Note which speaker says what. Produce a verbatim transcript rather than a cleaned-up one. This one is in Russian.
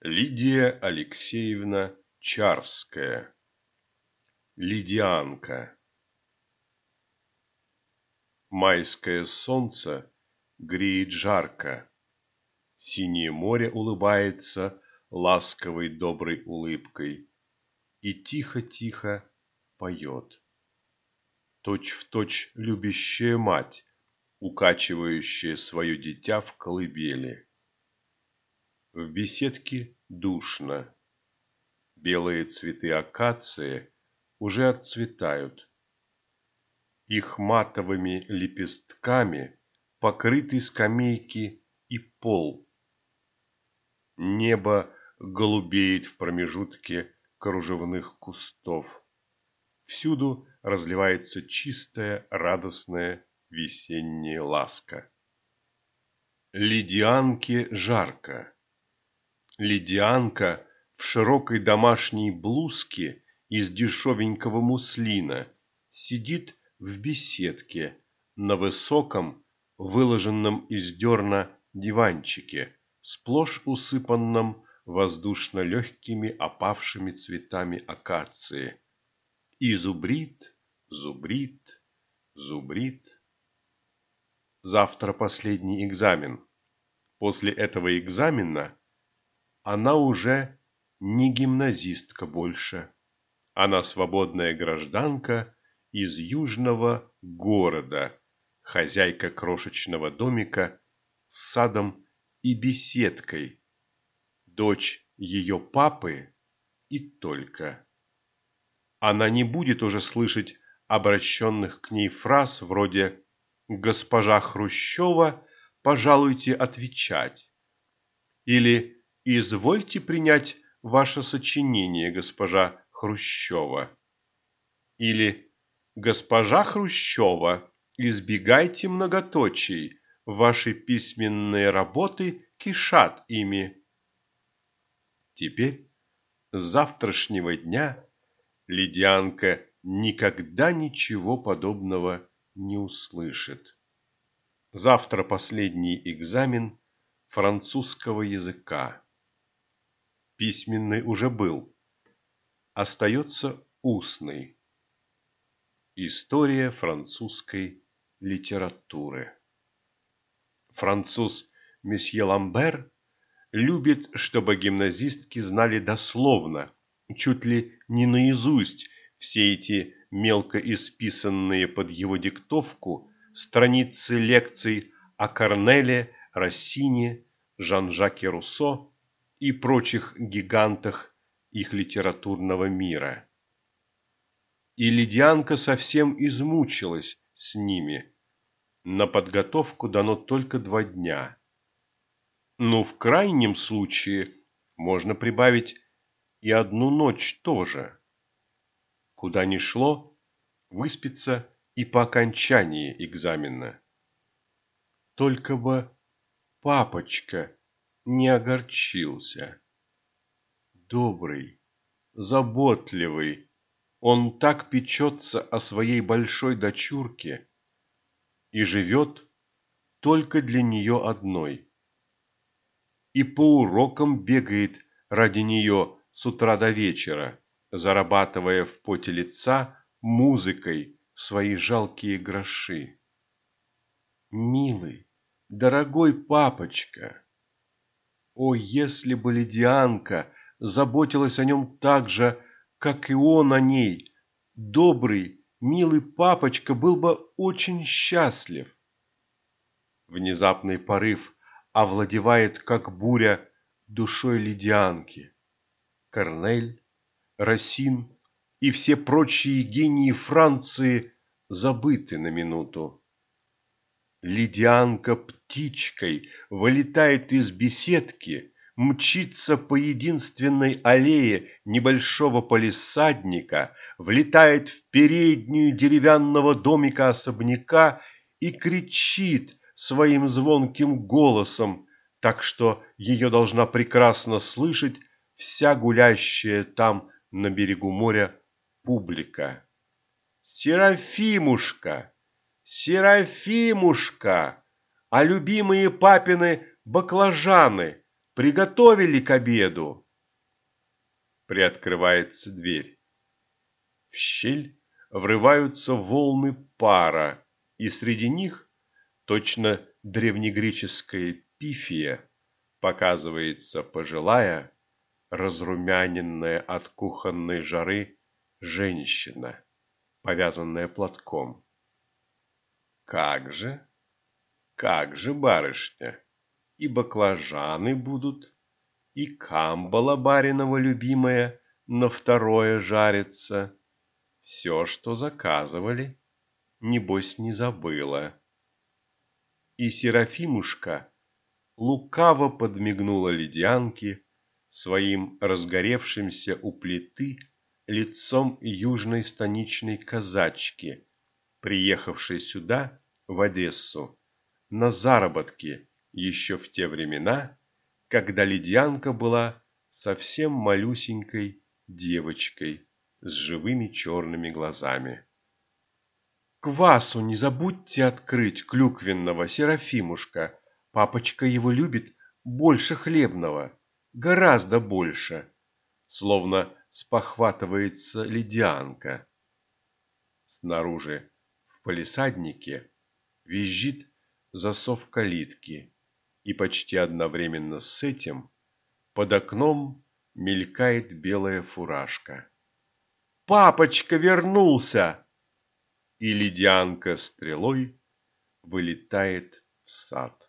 Speaker 1: Лидия Алексеевна Чарская. Лидианка. Майское солнце греет жарко, синее море улыбается ласковой доброй улыбкой и тихо-тихо поет. Точь-в-точь любящая мать, укачивающая свое дитя в колыбели. В беседке душно. Белые цветы акации уже отцветают. Их матовыми лепестками покрыты скамейки и пол. Небо голубеет в промежутке кружевных кустов. Всюду разливается чистая, радостная весенняя ласка. Лидианке жарко. Лидианка в широкой домашней блузке из дешевенького муслина сидит в беседке на высоком, выложенном из дерна диванчике, сплошь усыпанном воздушно-легкими опавшими цветами акации. И зубрит, зубрит, зубрит. Завтра последний экзамен. После этого экзамена она уже не гимназистка больше. Она свободная гражданка из южного города, хозяйка крошечного домика с садом и беседкой, дочь ее папы и только. Она не будет уже слышать обращенных к ней фраз вроде «Госпожа Хрущева, пожалуйте отвечать» или «Извольте принять ваше сочинение, госпожа Хрущева» или «Госпожа Хрущева, избегайте многоточий, ваши письменные работы кишат ими». Теперь, с завтрашнего дня, Лидианка никогда ничего подобного не услышит. Завтра последний экзамен французского языка. Письменный уже был. Остается устный. История французской литературы. Француз месье Ламбер любит, чтобы гимназистки знали дословно, чуть ли не наизусть, все эти мелко исписанные под его диктовку страницы лекций о Корнеле, Рассине, Жан-Жаке Руссо и прочих гигантах их литературного мира. И Лидианка совсем измучилась с ними. На подготовку дано только два дня. Ну, в крайнем случае, можно прибавить и одну ночь тоже. Куда ни шло, выспится и по окончании экзамена. Только бы папочка не огорчился. Добрый, заботливый, он так печется о своей большой дочурке и живет только для нее одной. И по урокам бегает ради нее с утра до вечера, зарабатывая в поте лица музыкой свои жалкие гроши. Милый, дорогой папочка! О, если бы Лидианка заботилась о нем так же, как и он о ней, добрый, милый папочка был бы очень счастлив. Внезапный порыв овладевает, как буря, душой Лидианки. Корнель, Рассин и все прочие гении Франции забыты на минуту. Лидианка птичкой вылетает из беседки, мчится по единственной аллее небольшого палисадника, влетает в переднюю деревянного домика-особняка и кричит своим звонким голосом, так что ее должна прекрасно слышать вся гулящая там на берегу моря публика. «Серафимушка! Серафимушка! А любимые папины баклажаны! приготовили к обеду. Приоткрывается дверь. В щель врываются волны пара, и среди них, точно древнегреческая пифия, показывается пожилая, разрумяненная от кухонной жары женщина, повязанная платком. Как же, как же, барышня, и баклажаны будут, и камбала баринова любимая на второе жарится. Все, что заказывали, небось не забыла. И Серафимушка лукаво подмигнула Ледянке своим разгоревшимся у плиты лицом южной станичной казачки, приехавшей сюда, в Одессу, на заработки еще в те времена, когда Ледянка была совсем малюсенькой девочкой с живыми черными глазами. «Квасу не забудьте открыть клюквенного, Серафимушка. Папочка его любит больше хлебного, гораздо больше», словно спохватывается Ледянка. Снаружи, в палисаднике, визжит засов калитки, и почти одновременно с этим под окном мелькает белая фуражка. «Папочка вернулся!» И Ледянка стрелой вылетает в сад.